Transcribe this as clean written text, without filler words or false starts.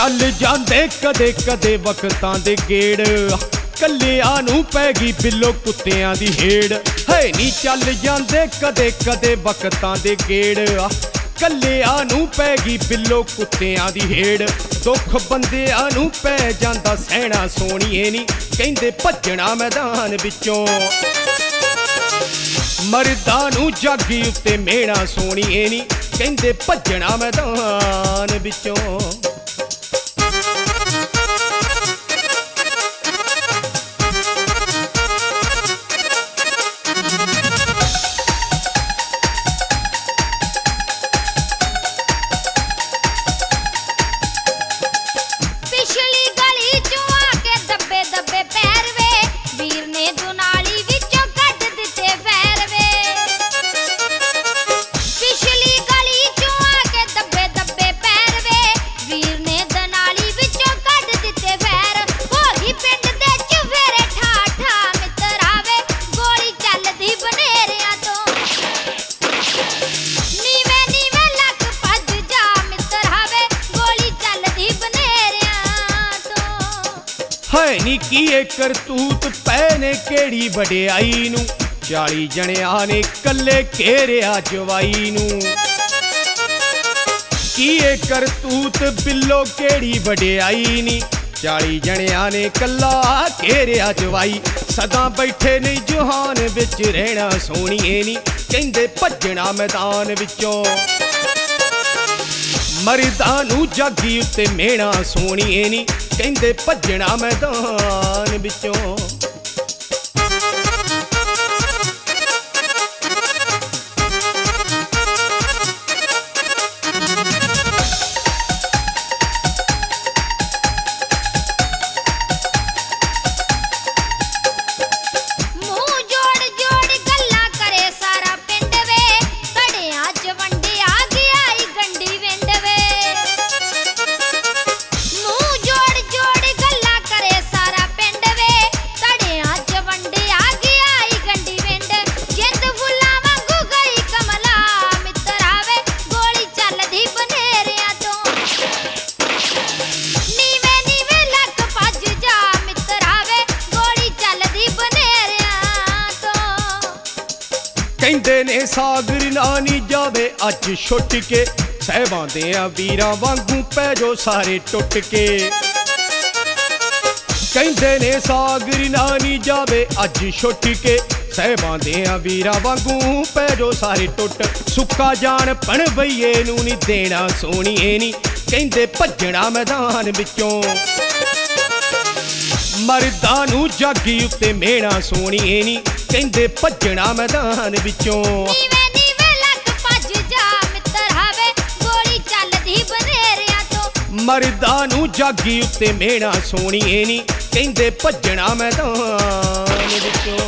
चल जांदे कदे कदे वक्तां दे गेड़, कल्लियां नूं पै गई बिल्लो कुत्तियां दी हेड़। है नी चल जांदे कदे कदे वक्तां दे गेड़, कल्लियां नूं पै गई बिल्लो कुत्तियां दी हेड़। दुख बंदियां नूं पै जांदा सहना सोहणीए नी, कहंदे भज्जना मैदान विचों। मर्दां नूं जागी उत्ते मेहना सोहणीए नी, कहंदे भज्जना मैदान विचों। है नी कीए करतूत पैने केड़ी वडियाई नूं, 40 जणियां ने कल्ले घेरिया जवाई नूं। कीए करतूत बिल्लो केड़ी वडियाई नी, 40 जणियां ने कल्ला घेरिया जवाई। सदा बैठे नहीं जुहान विच रहना सोहणीए नी, कहंदे भज्जना मैदान विचों। मर्दां नूं जागी उत्ते मेहना सोहणीए नी, कहंदे भज्जना मैदान विचों। कहंदे ने सागर नानी जावे अज छुट के, सहबां देआं वीरां वांगू पै जो सारे टुट के। कहंदे ने सागर नानी जावे अज छुट के, सहबां देआं वीरां वांगू पै जो सारे टुट। सुक्का जान भणवैये नूं नी देना सोहणीए नी, कहंदे भज्जना मैदान विचों। मर्दां नूं जागी उत्ते मेहना सोहणीए नी, कहंदे भज्जना मैदान विचों। नीवे नीवे लग भज जा मित्तरावे, गोली चलदी बनेरियां तो। मर्दां नूं जागी उत्ते मेहना सोहणीए नी, कहंदे भज्जना मैदान विचों।